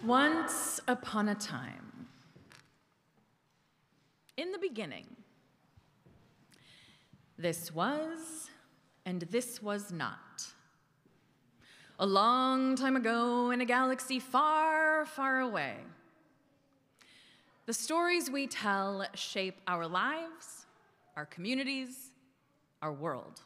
Once upon a time, in the beginning, this was and this was not. A long time ago in a galaxy far, far away. The stories we tell shape our lives, our communities, our world.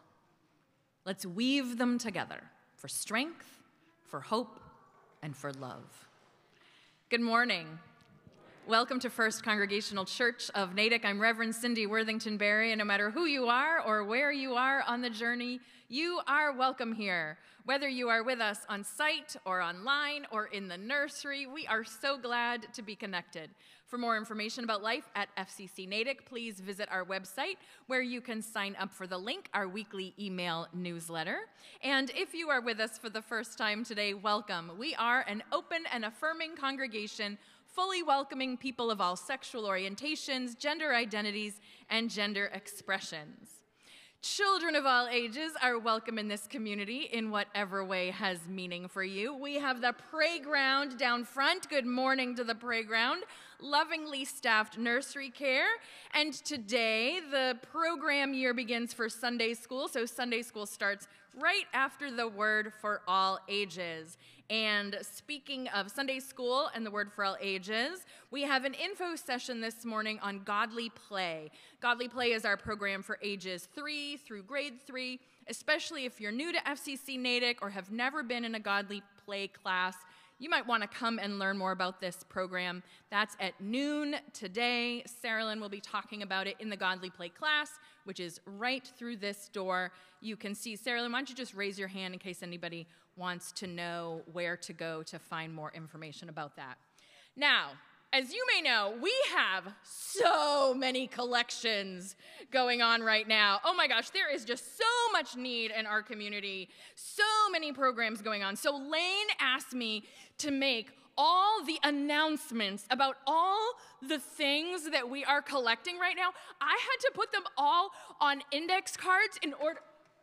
Let's weave them together for strength, for hope, and for love. Good morning. Welcome to First Congregational Church of Natick. I'm Reverend Cindy Worthington Berry, and no matter who you are or where you are on the journey, you are welcome here. Whether you are with us on site or online or in the nursery, we are so glad to be connected. For more information about life at FCC Natick, please visit our website where you can sign up for the link, our weekly email newsletter. And if you are with us for the first time today, welcome. We are an open and affirming congregation fully welcoming people of all sexual orientations, gender identities, and gender expressions. Children of all ages are welcome in this community in whatever way has meaning for you. We have the playground down front. Good morning to the playground. Lovingly staffed nursery care. And today, the program year begins for Sunday school. So Sunday school starts right after the Word for All Ages. And speaking of Sunday school and the Word for All Ages, we have an info session this morning on Godly Play. Godly Play is our program for ages 3 through grade 3, especially if you're new to FCC Natick or have never been in a Godly Play class. You might want to come and learn more about this program. That's at noon today. Sarah-Lynn will be talking about it in the Godly Play class, which is right through this door. You can see, Sarah-Lynn, why don't you just raise your hand in case anybody wants to know where to go to find more information about that. Now, as you may know, we have so many collections going on right now. Oh my gosh, there is just so much need in our community, so many programs going on. So Lane asked me to make all the announcements about all the things that we are collecting right now. I had to put them all on index cards in order.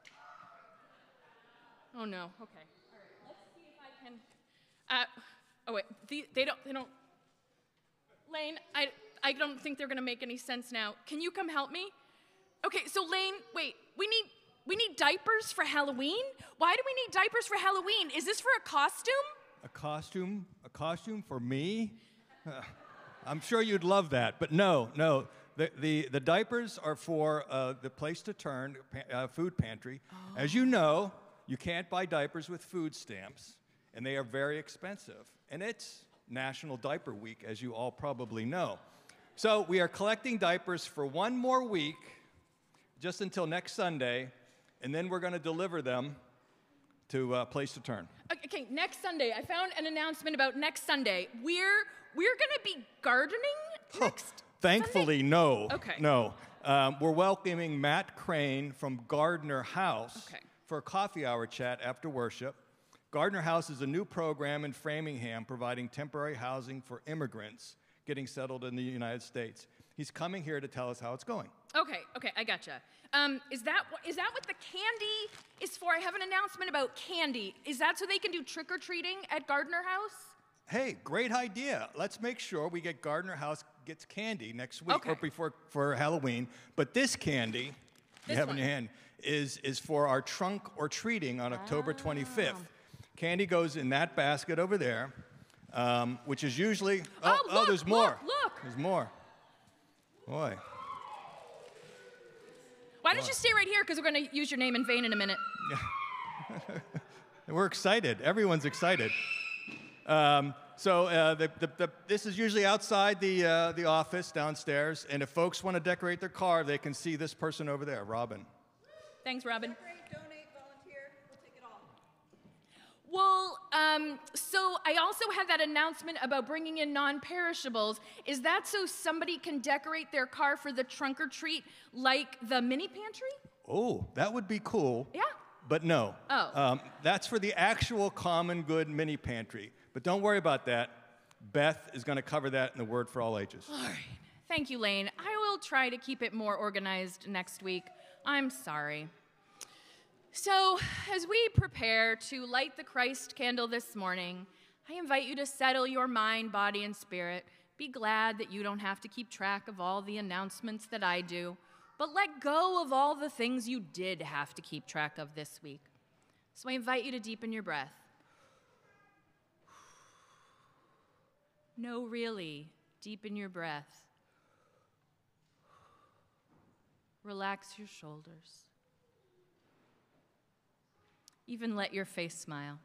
Oh no, okay. All right, let's see if I can, oh wait, they don't. Lane, I don't think they're gonna make any sense now. Can you come help me? Okay, so Lane, wait, we need diapers for Halloween? Why do we need diapers for Halloween? Is this for a costume? A costume? A costume for me? I'm sure you'd love that, but no. The diapers are for the Place to Turn food pantry. Oh. As you know, you can't buy diapers with food stamps, and they are very expensive. And it's National Diaper Week, as you all probably know. So we are collecting diapers for one more week, just until next Sunday, and then we're going to deliver them to Place to Turn. Okay, next Sunday. I found an announcement about next Sunday. We're going to be gardening next Thankfully, Sunday? no. Okay. No. We're welcoming Matt Crane from Gardner House for a coffee hour chat after worship. Gardner House is a new program in Framingham providing temporary housing for immigrants getting settled in the United States. He's coming here to tell us how it's going. Okay, I gotcha. Is that what the candy is for? I have an announcement about candy. Is that so they can do trick-or-treating at Gardner House? Hey, great idea. Let's make sure we get Gardner House gets candy next week or before for Halloween. But this candy you have in your hand is for our trunk or treating on October 25th. Candy goes in that basket over there, which is usually... Look, there's more. Look. There's more. Boy. Why don't you stay right here, because we're going to use your name in vain in a minute. Yeah. We're excited. Everyone's excited. This is usually outside the office downstairs, and if folks want to decorate their car, they can see this person over there, Robin. Thanks, Robin. Donate, volunteer, we'll take it all. Well, so I also had that announcement about bringing in non-perishables. Is that so somebody can decorate their car for the trunk or treat like the mini pantry? Oh, that would be cool. Yeah. But no. Oh. That's for the actual common good mini pantry. But don't worry about that. Beth is going to cover that in the Word for All Ages. All right. Thank you, Lane. I will try to keep it more organized next week. I'm sorry. So, as we prepare to light the Christ candle this morning, I invite you to settle your mind, body, and spirit. Be glad that you don't have to keep track of all the announcements that I do, but let go of all the things you did have to keep track of this week. So I invite you to deepen your breath. No, really, deepen your breath. Relax your shoulders. Even let your face smile.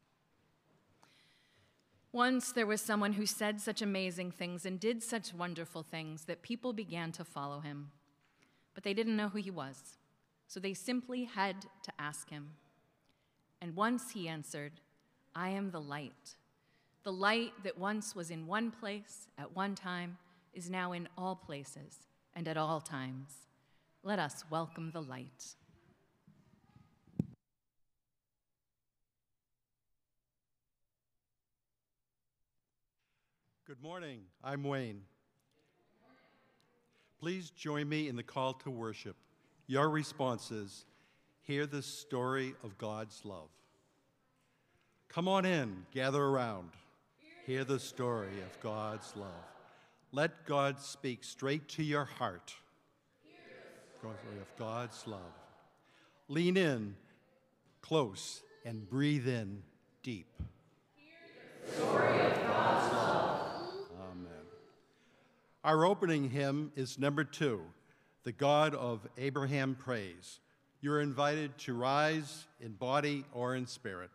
Once there was someone who said such amazing things and did such wonderful things that people began to follow him. But they didn't know who he was, so they simply had to ask him. And once he answered, "I am the light. The light that once was in one place at one time is now in all places and at all times. Let us welcome the light." Good morning. I'm Wayne. Please join me in the call to worship. Your response is, hear the story of God's love. Come on in, gather around. Hear the story of God's love. Let God speak straight to your heart. Story of God's love. Lean in close and breathe in deep. Hear the story of God's love. Amen. Our opening hymn is number 2, The God of Abraham Praise. You're invited to rise in body or in spirit.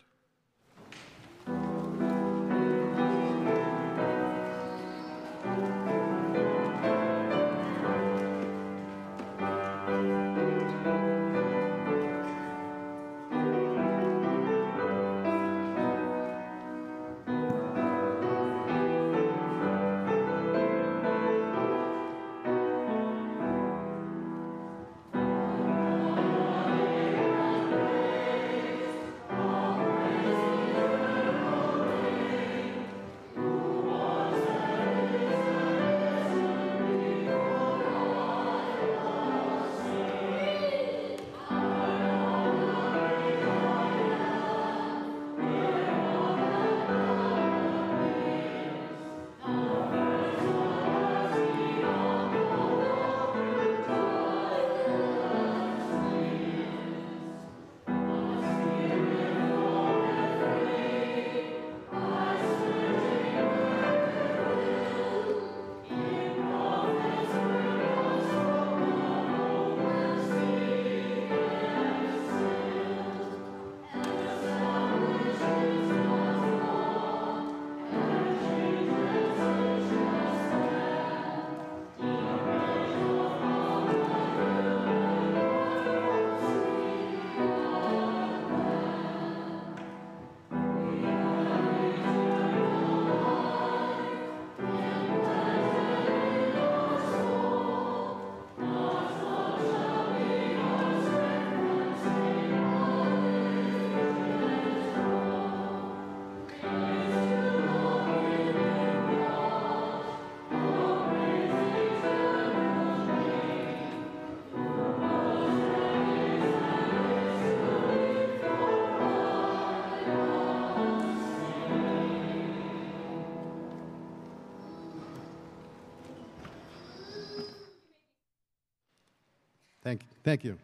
Thank you.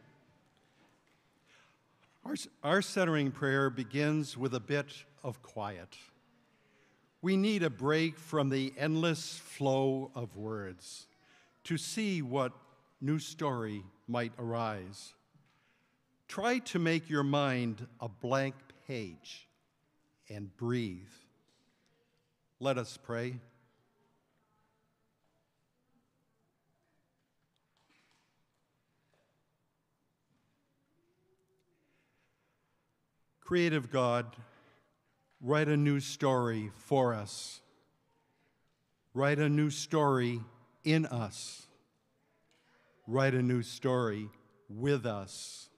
Our centering prayer begins with a bit of quiet. We need a break from the endless flow of words to see what new story might arise. Try to make your mind a blank page and breathe. Let us pray. Creative God, write a new story for us. Write a new story in us. Write a new story with us.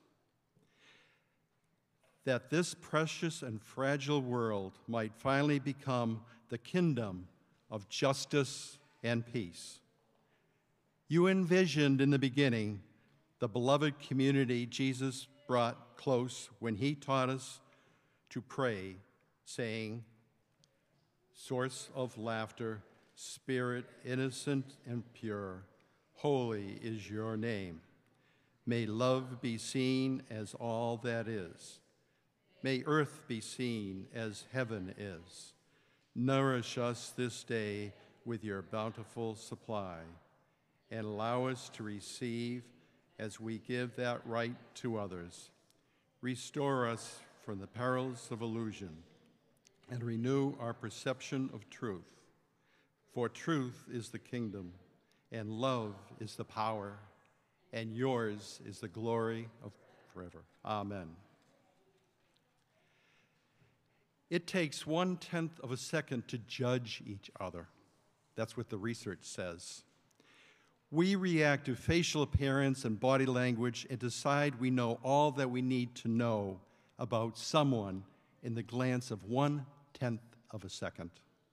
That this precious and fragile world might finally become the kingdom of justice and peace. You envisioned in the beginning the beloved community Jesus brought close when he taught us to pray, saying, source of laughter, spirit innocent and pure, holy is your name. May love be seen as all that is. May earth be seen as heaven is. Nourish us this day with your bountiful supply, and allow us to receive as we give that right to others. Restore us from the perils of illusion, and renew our perception of truth. For truth is the kingdom, and love is the power, and yours is the glory of forever. Amen. It takes 1/10 of a second to judge each other. That's what the research says. We react to facial appearance and body language and decide we know all that we need to know about someone in the glance of 1/10 of a second.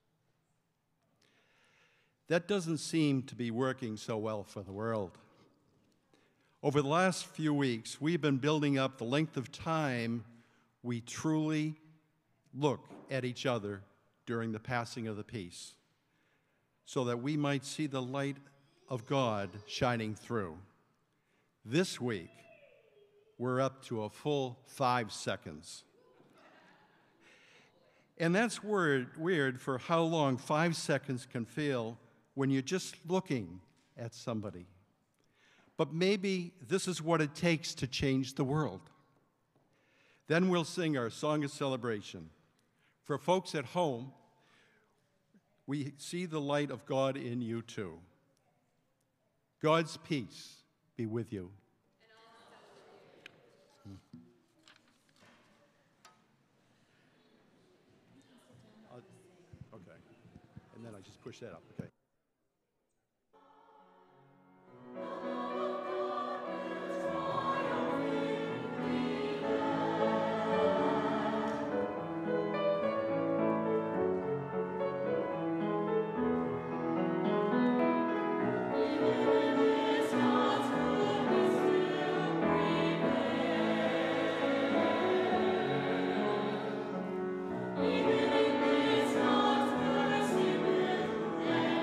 That doesn't seem to be working so well for the world. Over the last few weeks, we've been building up the length of time we truly look at each other during the passing of the peace, so that we might see the light of God shining through. This week, we're up to a full 5 seconds. And that's weird for how long 5 seconds can feel when you're just looking at somebody. But maybe this is what it takes to change the world. Then we'll sing our song of celebration. For folks at home, we see the light of God in you too. God's peace be with you. Okay. And then I just push that up, okay. Even in this house, mercy will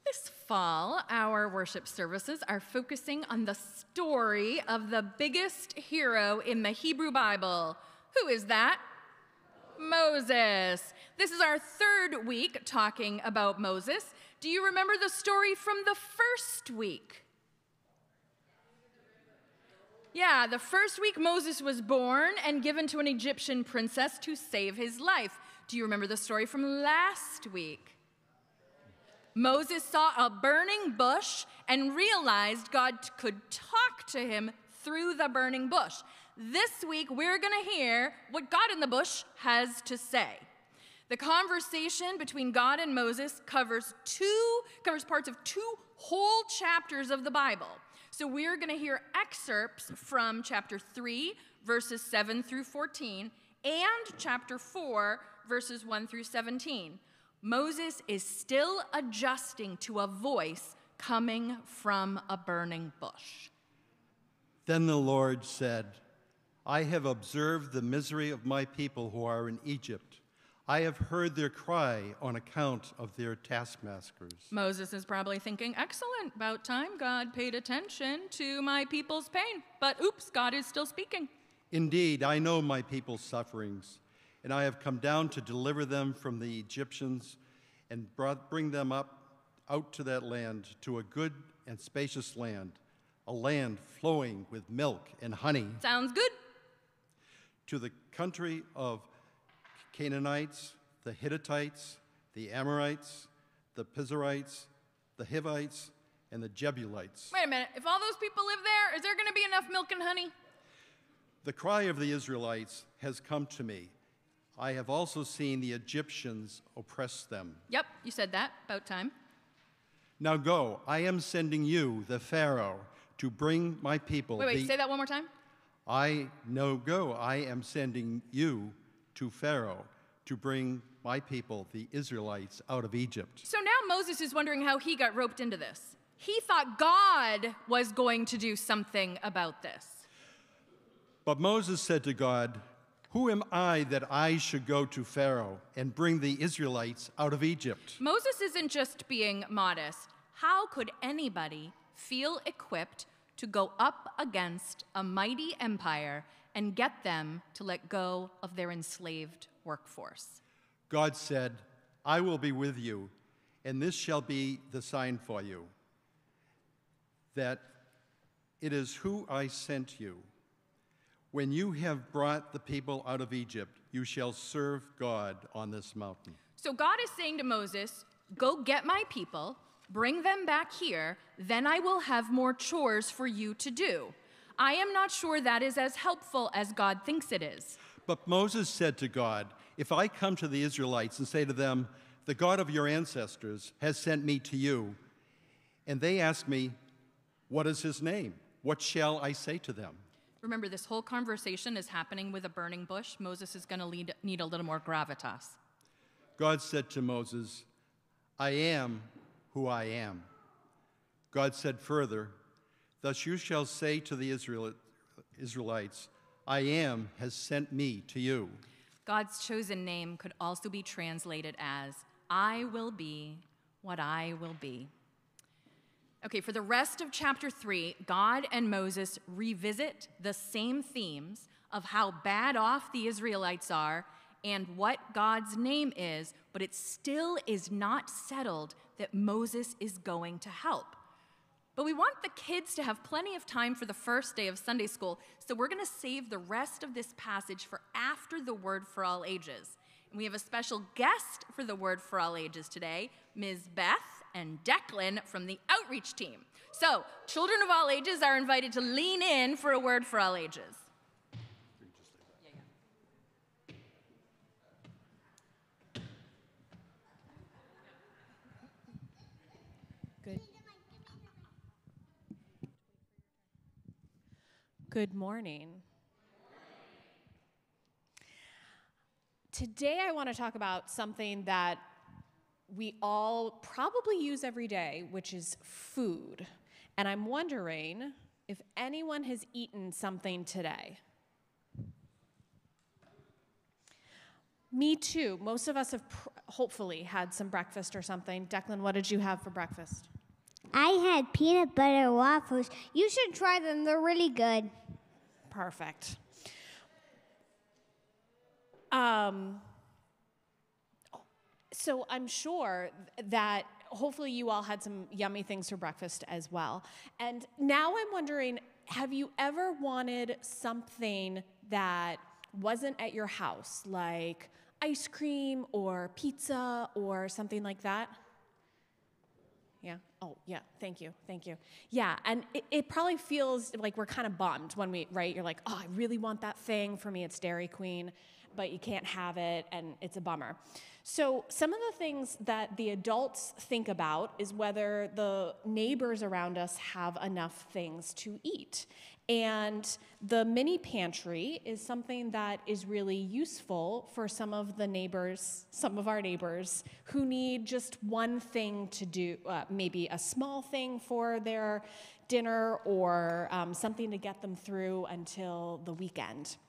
This fall, our worship services are focusing on the story of the biggest hero in the Hebrew Bible. Who is that? Moses. This is our third week talking about Moses. Do you remember the story from the first week? Yeah, the first week Moses was born and given to an Egyptian princess to save his life. Do you remember the story from last week? Moses saw a burning bush and realized God could talk to him through the burning bush. This week, we're going to hear what God in the bush has to say. The conversation between God and Moses covers parts of 2 whole chapters of the Bible. So we're going to hear excerpts from chapter 3, verses 7 through 14, and chapter 4, verses 1 through 17. Moses is still adjusting to a voice coming from a burning bush. Then the Lord said, I have observed the misery of my people who are in Egypt. I have heard their cry on account of their taskmasters. Moses is probably thinking, excellent, about time God paid attention to my people's pain. But oops, God is still speaking. Indeed, I know my people's sufferings, and I have come down to deliver them from the Egyptians and bring them out to that land, to a good and spacious land, a land flowing with milk and honey. Sounds good. To the country of Canaanites, the Hittites, the Amorites, the Pizarites, the Hivites, and the Jebusites. Wait a minute. If all those people live there, is there going to be enough milk and honey? The cry of the Israelites has come to me. I have also seen the Egyptians oppress them. Yep, you said that. About time. Now go. I am sending you, the Pharaoh, to bring my people. Wait, say that one more time. Go. I am sending you to Pharaoh to bring my people, the Israelites, out of Egypt. So now Moses is wondering how he got roped into this. He thought God was going to do something about this. But Moses said to God, who am I that I should go to Pharaoh and bring the Israelites out of Egypt? Moses isn't just being modest. How could anybody feel equipped to go up against a mighty empire and get them to let go of their enslaved workforce? God said, I will be with you, and this shall be the sign for you, that it is who I sent you. When you have brought the people out of Egypt, you shall serve God on this mountain. So God is saying to Moses, go get my people, bring them back here, then I will have more chores for you to do. I am not sure that is as helpful as God thinks it is. But Moses said to God, if I come to the Israelites and say to them, the God of your ancestors has sent me to you, and they ask me, what is his name? What shall I say to them? Remember, this whole conversation is happening with a burning bush. Moses is going to need a little more gravitas. God said to Moses, I am who I am. God said further, thus you shall say to the Israelites, I am has sent me to you. God's chosen name could also be translated as, I will be what I will be. Okay, for the rest of chapter 3, God and Moses revisit the same themes of how bad off the Israelites are and what God's name is, but it still is not settled that Moses is going to help. But we want the kids to have plenty of time for the first day of Sunday school, so we're going to save the rest of this passage for after the Word for All Ages. And we have a special guest for the Word for All Ages today, Ms. Beth and Declan from the outreach team. So, children of all ages are invited to lean in for a Word for All Ages. Good. Good morning. Today I want to talk about something that we all probably use every day, which is food. And I'm wondering if anyone has eaten something today. Me too. Most of us have hopefully had some breakfast or something. Declan, what did you have for breakfast? I had peanut butter waffles. You should try them. They're really good. Perfect. So I'm sure that hopefully you all had some yummy things for breakfast as well. And now I'm wondering, have you ever wanted something that wasn't at your house, like ice cream or pizza or something like that? Yeah. Oh, yeah. Thank you. Thank you. Yeah. And it probably feels like we're kind of bummed when right? You're like, oh, I really want that thing. For me, it's Dairy Queen, but you can't have it, and it's a bummer. So some of the things that the adults think about is whether the neighbors around us have enough things to eat. And the mini pantry is something that is really useful for some of our neighbors who need just one thing to do, maybe a small thing for their dinner or something to get them through until the weekend.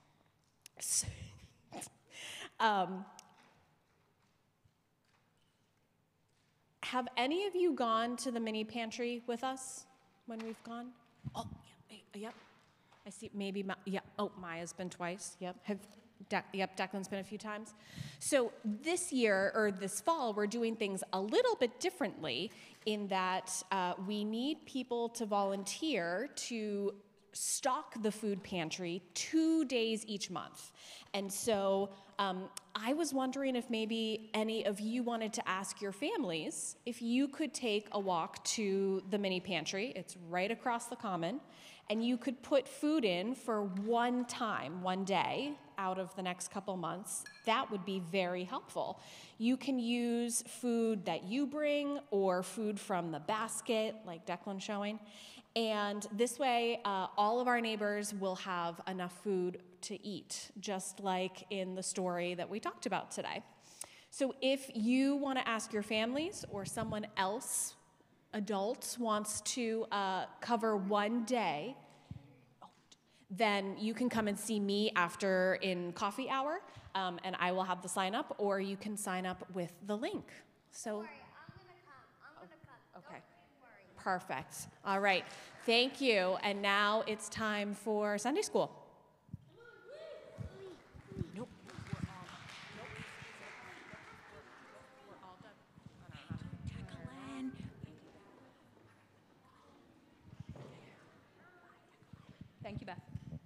Have any of you gone to the mini pantry with us when we've gone? Oh, yeah, yep. I see, maybe, Maya's been twice, yep. Declan's been a few times. So this year, or this fall, we're doing things a little bit differently in that we need people to volunteer to stock the food pantry 2 days each month. And so I was wondering if maybe any of you wanted to ask your families if you could take a walk to the mini pantry. It's right across the common. And you could put food in for one day, out of the next couple months. That would be very helpful. You can use food that you bring or food from the basket, like Declan's showing. And this way, all of our neighbors will have enough food to eat, just like in the story that we talked about today. So if you want to ask your families or someone else, adults, wants to cover one day, then you can come and see me after in coffee hour, and I will have the sign up, or you can sign up with the link. So, Don't worry, I'm gonna come. okay. Don't worry. Perfect. All right. Thank you. And now it's time for Sunday school. Nope. We're all done. Thank you, Beth.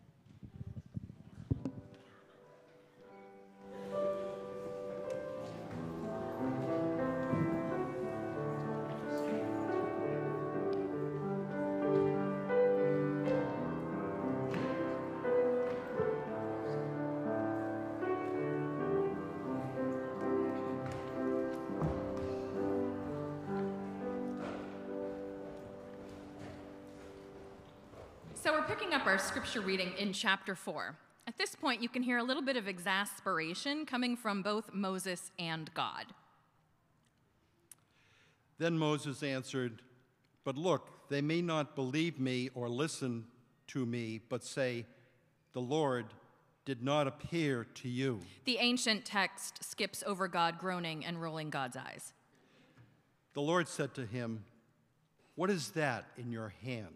So we're picking up our scripture reading in chapter 4. At this point, you can hear a little bit of exasperation coming from both Moses and God. Then Moses answered, "But look, they may not believe me or listen to me, but say, 'The Lord did not appear to you.'" The ancient text skips over God groaning and rolling God's eyes. The Lord said to him, "What is that in your hand?"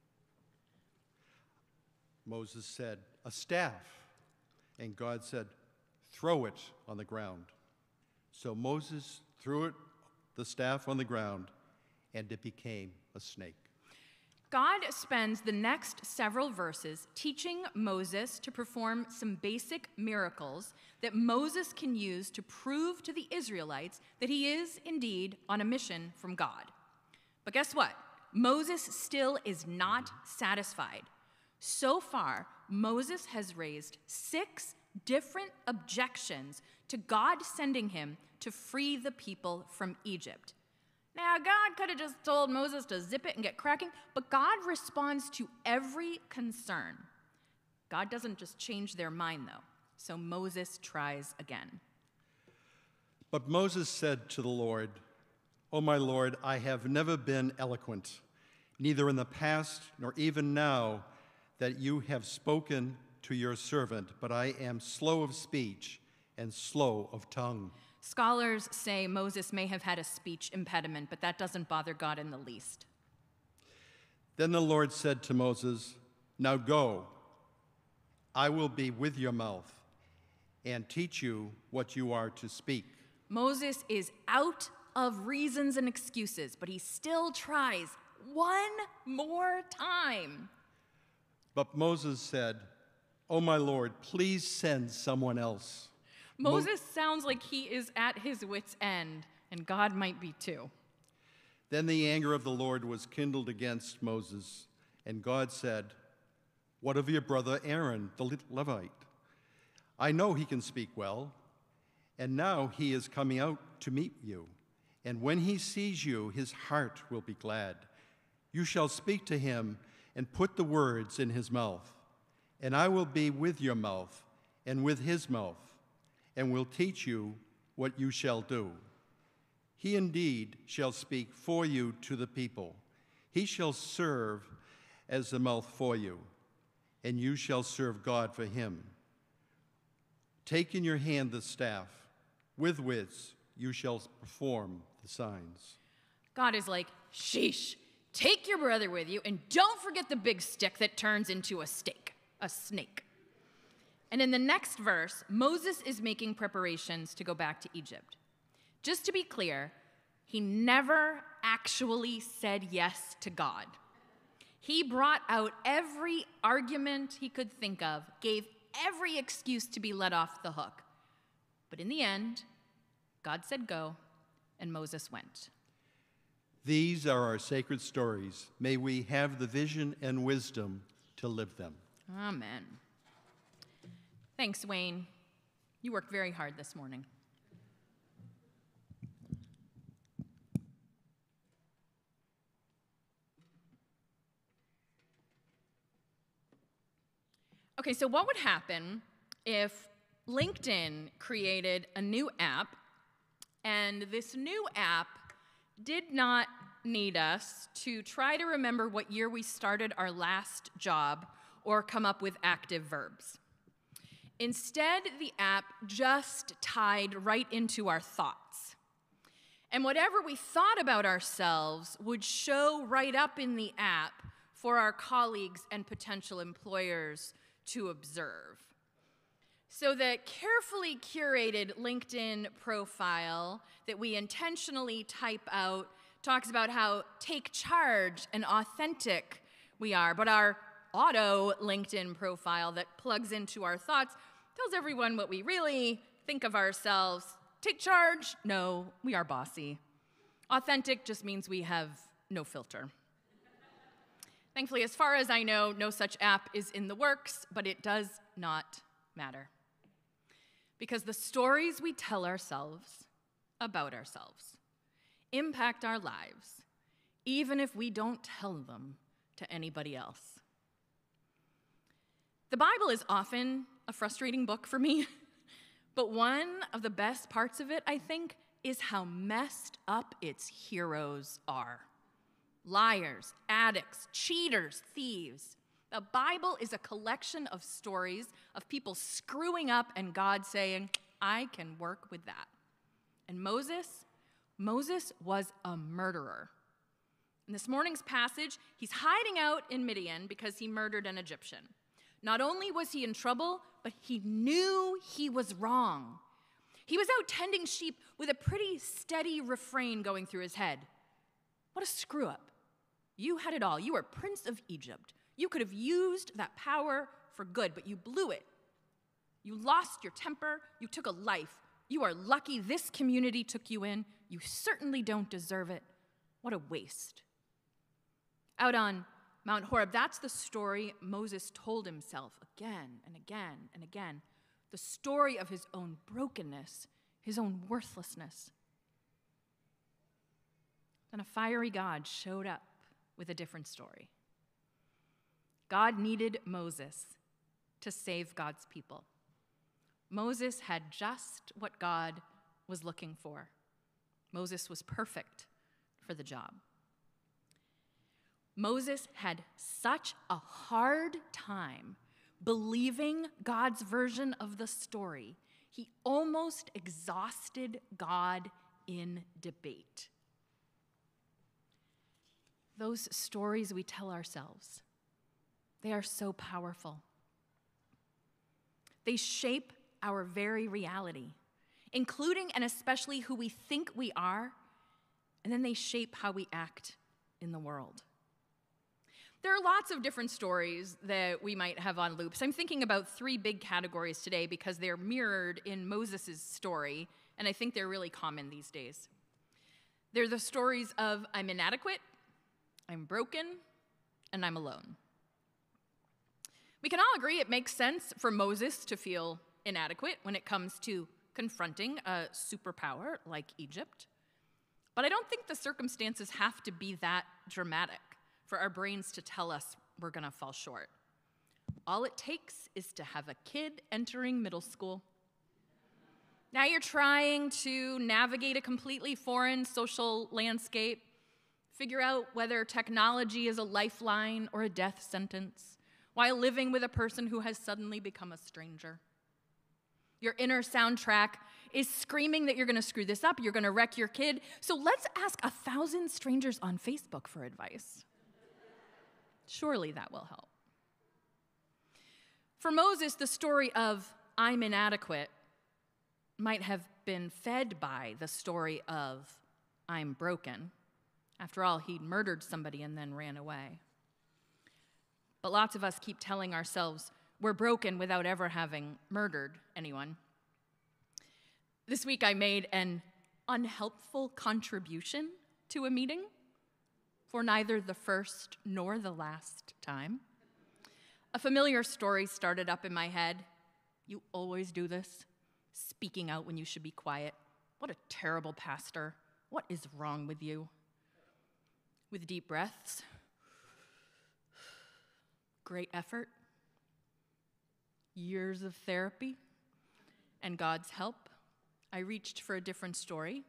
Moses said, "A staff." And God said, "Throw it on the ground." So Moses threw the staff on the ground, and it became a snake. God spends the next several verses teaching Moses to perform some basic miracles that Moses can use to prove to the Israelites that he is indeed on a mission from God. But guess what? Moses still is not satisfied. So far, Moses has raised 6 different objections to God sending him to free the people from Egypt. Now, God could have just told Moses to zip it and get cracking, but God responds to every concern. God doesn't just change their mind, though, so Moses tries again. But Moses said to the Lord, "O my Lord, I have never been eloquent, neither in the past nor even now that you have spoken to your servant, but I am slow of speech and slow of tongue. Scholars say Moses may have had a speech impediment, but that doesn't bother God in the least. Then the Lord said to Moses, "Now go, I will be with your mouth and teach you what you are to speak." Moses is out of reasons and excuses, but he still tries one more time. But Moses said, "Oh, my Lord, please send someone else." Moses sounds like he is at his wit's end, and God might be too. Then the anger of the Lord was kindled against Moses, and God said, "What of your brother Aaron, the Levite? I know he can speak well, and now he is coming out to meet you. And when he sees you, his heart will be glad. You shall speak to him and put the words in his mouth. And I will be with your mouth and with his mouth, and will teach you what you shall do. He indeed shall speak for you to the people. He shall serve as the mouth for you, and you shall serve God for him. Take in your hand the staff, with which you shall perform the signs." God is like, sheesh, take your brother with you, and don't forget the big stick that turns into a snake. And in the next verse, Moses is making preparations to go back to Egypt. Just to be clear, he never actually said yes to God. He brought out every argument he could think of, gave every excuse to be let off the hook. But in the end, God said go, and Moses went. These are our sacred stories. May we have the vision and wisdom to live them. Amen. Thanks, Wayne. You worked very hard this morning. Okay, so what would happen if LinkedIn created a new app, and this new app did not need us to try to remember what year we started our last job or come up with active verbs? Instead, the app just tied right into our thoughts. And whatever we thought about ourselves would show right up in the app for our colleagues and potential employers to observe. So the carefully curated LinkedIn profile that we intentionally type out talks about how take charge and authentic we are, but our auto LinkedIn profile that plugs into our thoughts tells everyone what we really think of ourselves. Take charge? No, we are bossy. Authentic just means we have no filter. Thankfully, as far as I know, no such app is in the works, but it does not matter. Because the stories we tell ourselves about ourselves impact our lives, even if we don't tell them to anybody else. The Bible is often a frustrating book for me, but one of the best parts of it, I think, is how messed up its heroes are. Liars, addicts, cheaters, thieves. The Bible is a collection of stories of people screwing up and God saying, I can work with that. And Moses was a murderer. In this morning's passage, he's hiding out in Midian because he murdered an Egyptian. Not only was he in trouble, but he knew he was wrong. He was out tending sheep with a pretty steady refrain going through his head. What a screw up. You had it all. You were Prince of Egypt. You could have used that power for good, but you blew it. You lost your temper. You took a life. You are lucky this community took you in. You certainly don't deserve it. What a waste. Out on Mount Horeb, that's the story Moses told himself again and again and again. The story of his own brokenness, his own worthlessness. Then a fiery God showed up with a different story. God needed Moses to save God's people. Moses had just what God was looking for. Moses was perfect for the job. Moses had such a hard time believing God's version of the story. He almost exhausted God in debate. Those stories we tell ourselves, they are so powerful. They shape our very reality, including and especially who we think we are, and then they shape how we act in the world. There are lots of different stories that we might have on loops. I'm thinking about 3 big categories today because they're mirrored in Moses' story, and I think they're really common these days. They're the stories of I'm inadequate, I'm broken, and I'm alone. We can all agree it makes sense for Moses to feel inadequate when it comes to confronting a superpower like Egypt. But I don't think the circumstances have to be that dramatic for our brains to tell us we're gonna fall short. All it takes is to have a kid entering middle school. Now you're trying to navigate a completely foreign social landscape, figure out whether technology is a lifeline or a death sentence, while living with a person who has suddenly become a stranger. Your inner soundtrack is screaming that you're gonna screw this up, you're gonna wreck your kid, so let's ask 1,000 strangers on Facebook for advice. Surely that will help. For Moses, the story of I'm inadequate might have been fed by the story of I'm broken. After all, he'd murdered somebody and then ran away. But lots of us keep telling ourselves we're broken without ever having murdered anyone. This week I made an unhelpful contribution to a meeting for neither the first nor the last time. A familiar story started up in my head. You always do this, speaking out when you should be quiet. What a terrible pastor. What is wrong with you? With deep breaths, great effort, years of therapy, and God's help, I reached for a different story.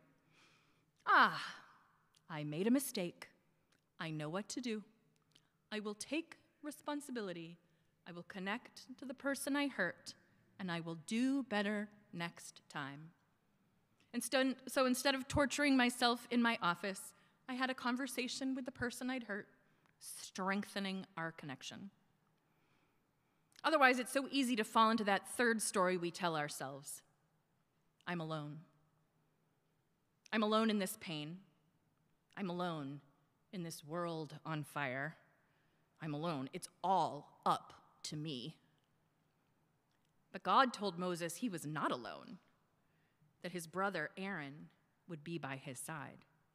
I made a mistake. I know what to do. I will take responsibility. I will connect to the person I hurt, and I will do better next time. So instead of torturing myself in my office, I had a conversation with the person I'd hurt, strengthening our connection. Otherwise, it's so easy to fall into that third story we tell ourselves. I'm alone. I'm alone in this pain. I'm alone in this world on fire. I'm alone. It's all up to me. But God told Moses he was not alone, that his brother Aaron would be by his side.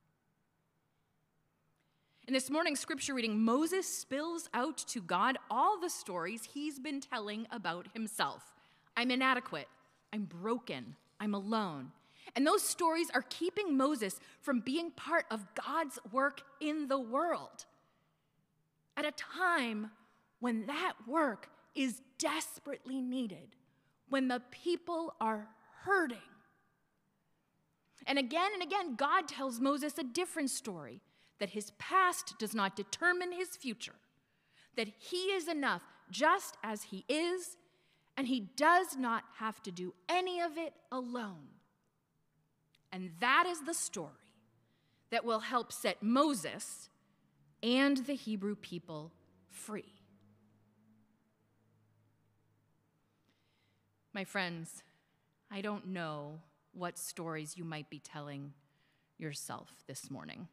In this morning's scripture reading, Moses spills out to God all the stories he's been telling about himself. I'm inadequate. I'm broken. I'm alone. And those stories are keeping Moses from being part of God's work in the world at a time when that work is desperately needed, when the people are hurting. And again, God tells Moses a different story, that his past does not determine his future, that he is enough just as he is, and he does not have to do any of it alone. And that is the story that will help set Moses and the Hebrew people free. My friends, I don't know what stories you might be telling yourself this morning.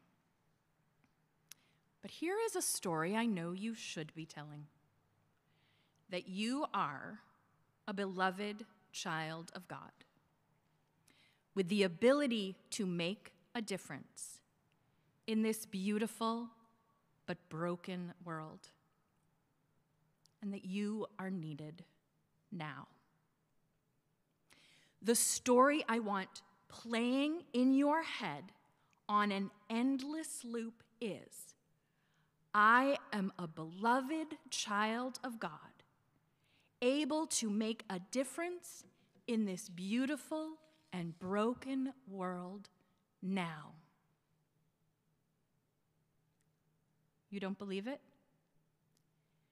But here is a story I know you should be telling, that you are a beloved child of God, with the ability to make a difference in this beautiful but broken world, and that you are needed now. The story I want playing in your head on an endless loop is, I am a beloved child of God, able to make a difference in this beautiful and broken world now. You don't believe it?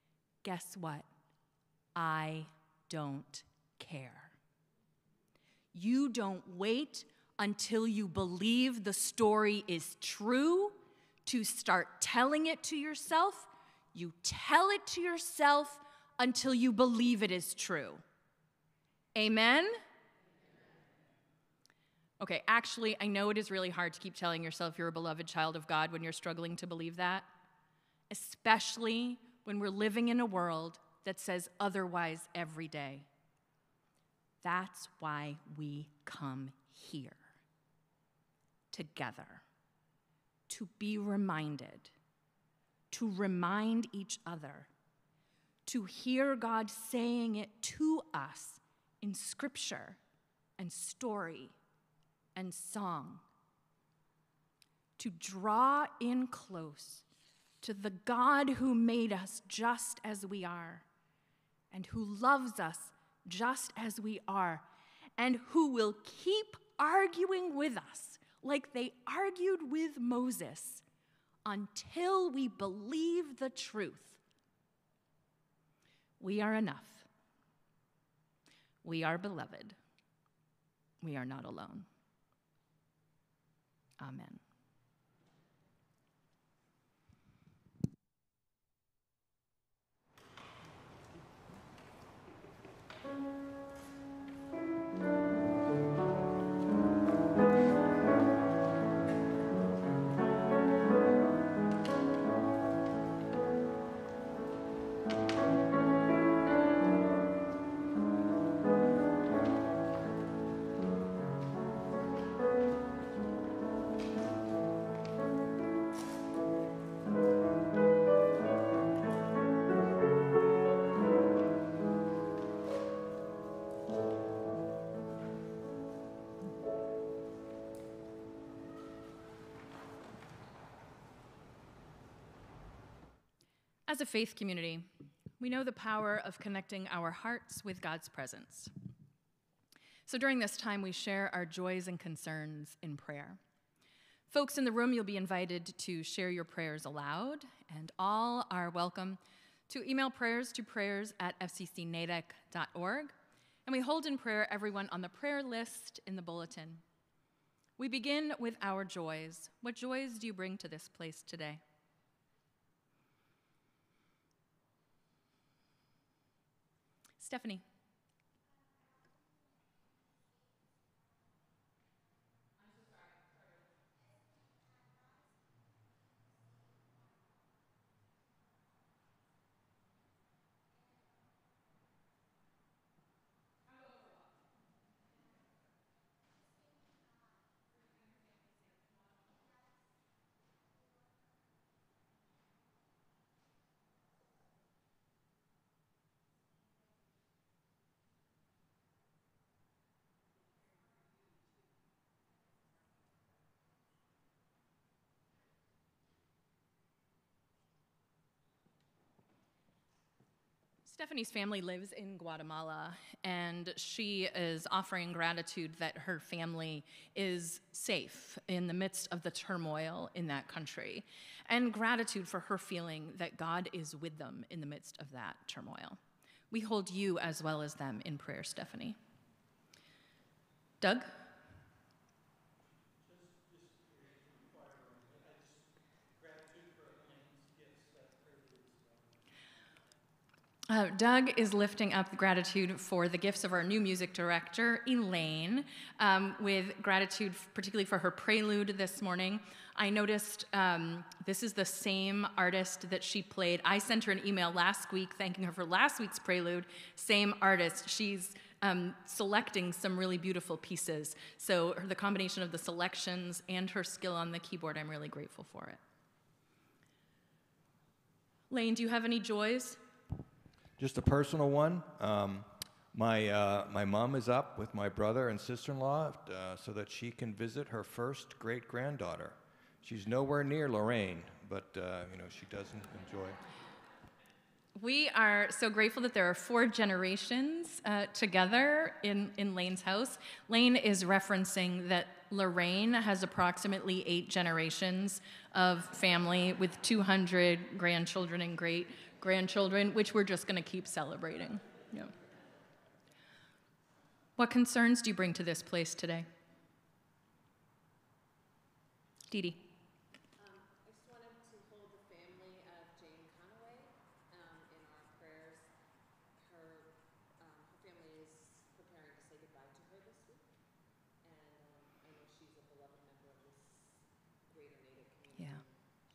Guess what? I don't care. You don't wait until you believe the story is true to start telling it to yourself. You tell it to yourself until you believe it is true. Amen? Okay, actually, I know it is really hard to keep telling yourself you're a beloved child of God when you're struggling to believe that, especially when we're living in a world that says otherwise every day. That's why we come here together, to be reminded, to remind each other, to hear God saying it to us in scripture and story and song, to draw in close to the God who made us just as we are and who loves us just as we are and who will keep arguing with us like they argued with Moses until we believe the truth. We are enough. We are beloved. We are not alone. Amen. As a faith community, we know the power of connecting our hearts with God's presence. So during this time, we share our joys and concerns in prayer. Folks in the room, you'll be invited to share your prayers aloud, and all are welcome to email prayers to prayers@fccnatick.org. And we hold in prayer everyone on the prayer list in the bulletin. We begin with our joys. What joys do you bring to this place today? Stephanie. Stephanie's family lives in Guatemala, and she is offering gratitude that her family is safe in the midst of the turmoil in that country, and gratitude for her feeling that God is with them in the midst of that turmoil. We hold you as well as them in prayer, Stephanie. Doug? Doug is lifting up gratitude for the gifts of our new music director, Elaine, with gratitude particularly for her prelude this morning. I noticed this is the same artist that she played. I sent her an email last week thanking her for last week's prelude. Same artist. She's selecting some really beautiful pieces. So the combination of the selections and her skill on the keyboard, I'm really grateful for it. Lane, do you have any joys? Just a personal one. My mom is up with my brother and sister-in-law so that she can visit her first great-granddaughter. She's nowhere near Lorraine, but she doesn't enjoy. We are so grateful that there are 4 generations together in Lane's house. Lane is referencing that Lorraine has approximately 8 generations of family with 200 grandchildren and great-grandchildren, which we're just going to keep celebrating. Yeah. What concerns do you bring to this place today? Dee Dee. I just wanted to hold the family of Jane Conaway in our prayers. Her family is preparing to say goodbye to her this week, and I know she's a beloved member of this greater Natick community. Yeah.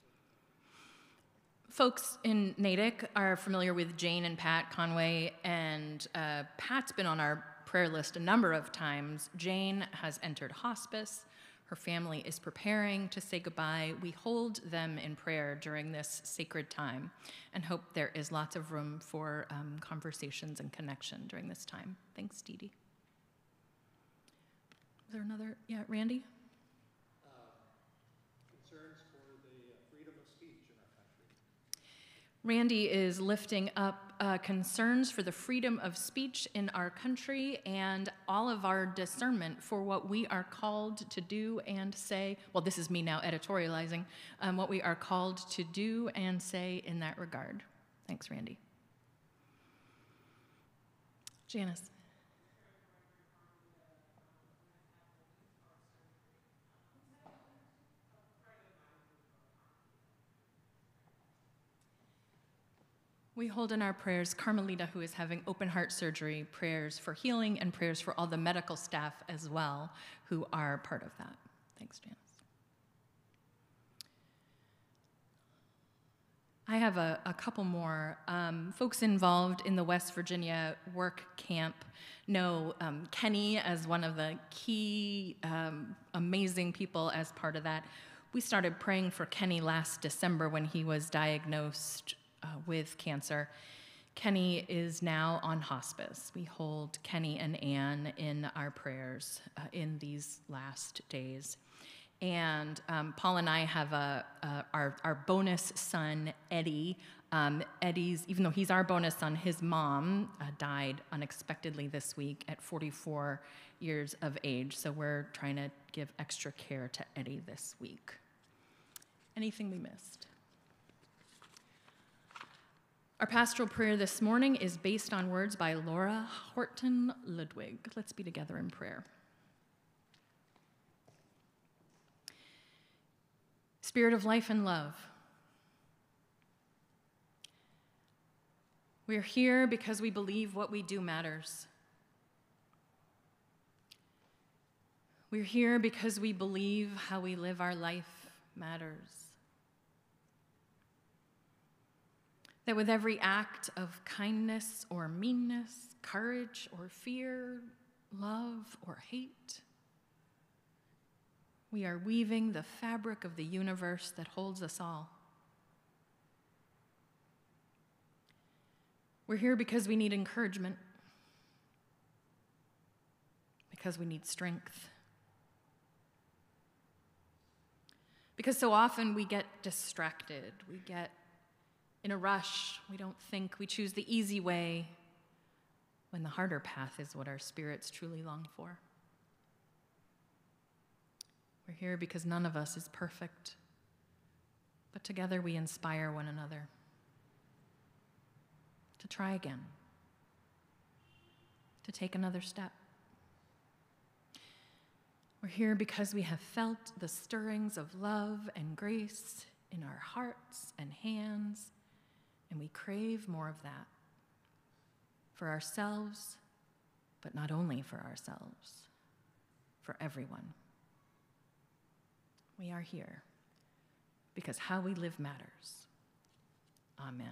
Folks in Natick are familiar with Jane and Pat Conway, and Pat's been on our prayer list a number of times. Jane has entered hospice. Her family is preparing to say goodbye. We hold them in prayer during this sacred time and hope there is lots of room for conversations and connection during this time. Thanks, Dee Dee. Is there another? Yeah, Randy? Concerns for the freedom of speech in our country. Randy is lifting up concerns for the freedom of speech in our country and all of our discernment for what we are called to do and say. Well, this is me now editorializing, what we are called to do and say in that regard. Thanks, Randy. Janice. We hold in our prayers Carmelita, who is having open heart surgery, prayers for healing, and prayers for all the medical staff as well, who are part of that. Thanks, Janice. I have a couple more. Folks involved in the West Virginia work camp know Kenny as one of the key amazing people as part of that. We started praying for Kenny last December when he was diagnosed with cancer. Kenny is now on hospice. We hold Kenny and Anne in our prayers in these last days. And Paul and I have our bonus son, Eddie. Eddie's, even though he's our bonus son, his mom died unexpectedly this week at 44 years of age. So we're trying to give extra care to Eddie this week. Anything we missed? Our pastoral prayer this morning is based on words by Laura Horton Ludwig. Let's be together in prayer. Spirit of life and love, we are here because we believe what we do matters. We're here because we believe how we live our life matters. That with every act of kindness or meanness, courage or fear, love or hate, we are weaving the fabric of the universe that holds us all. We're here because we need encouragement, because we need strength, because so often we get distracted, we get in a rush, we don't think, we choose the easy way when the harder path is what our spirits truly long for. We're here because none of us is perfect, but together we inspire one another to try again, to take another step. We're here because we have felt the stirrings of love and grace in our hearts and hands, and we crave more of that for ourselves, but not only for ourselves, for everyone. We are here because how we live matters. Amen.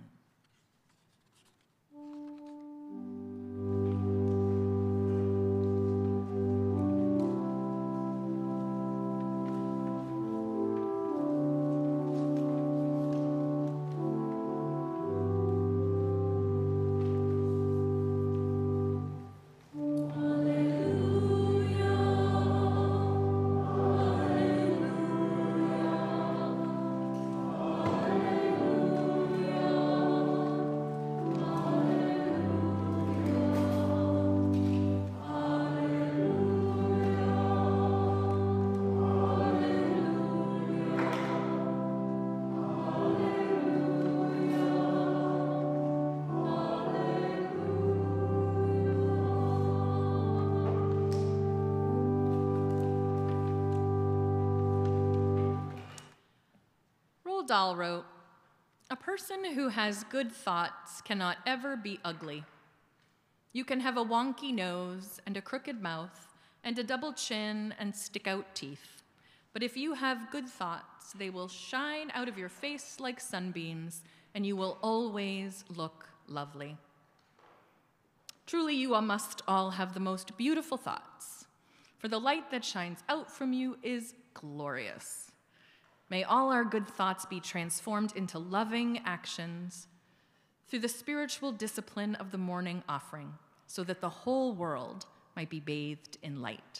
Roald Dahl wrote, "A person who has good thoughts cannot ever be ugly. You can have a wonky nose and a crooked mouth and a double chin and stick-out teeth. But if you have good thoughts, they will shine out of your face like sunbeams, and you will always look lovely." Truly, you all must all have the most beautiful thoughts, for the light that shines out from you is glorious. May all our good thoughts be transformed into loving actions through the spiritual discipline of the morning offering, so that the whole world might be bathed in light.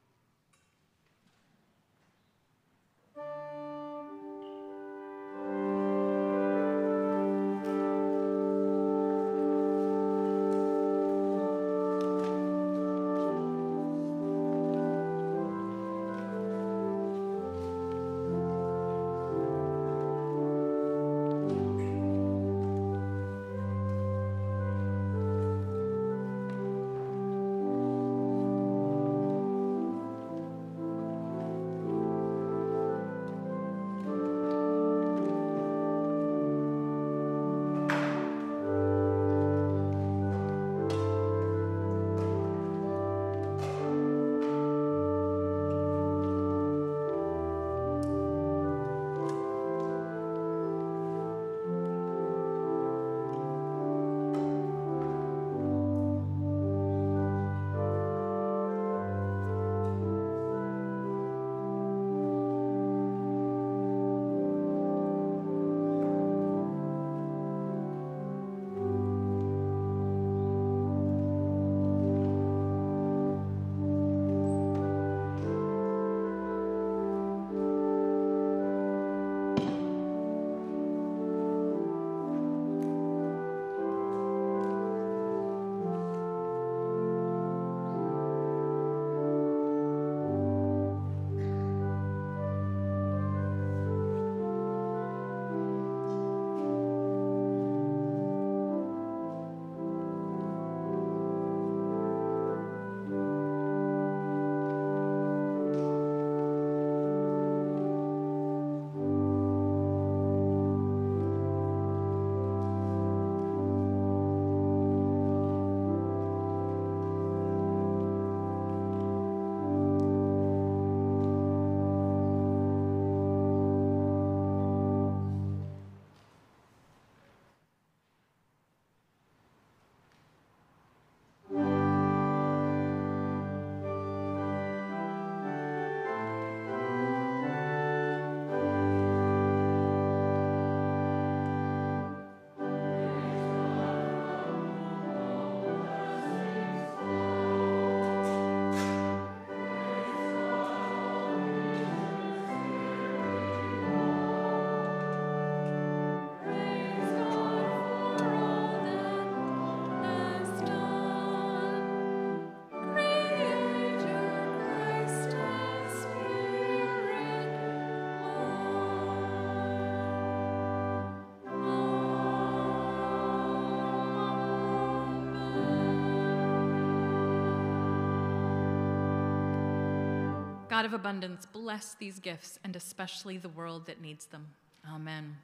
God of abundance, bless these gifts, and especially the world that needs them. Amen.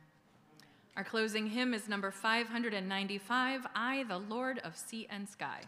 Our closing hymn is number 595, I, the Lord of Sea and Sky.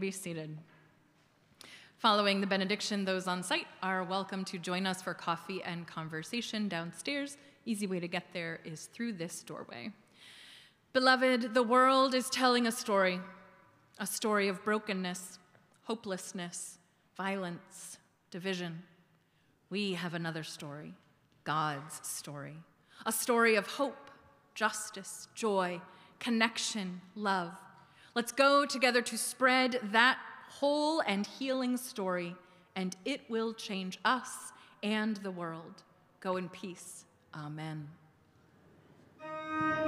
be seated. Following the benediction, those on site are welcome to join us for coffee and conversation downstairs. Easy way to get there is through this doorway. Beloved, the world is telling a story of brokenness, hopelessness, violence, division. We have another story, God's story, a story of hope, justice, joy, connection, love. Let's go together to spread that whole and healing story, and it will change us and the world. Go in peace. Amen.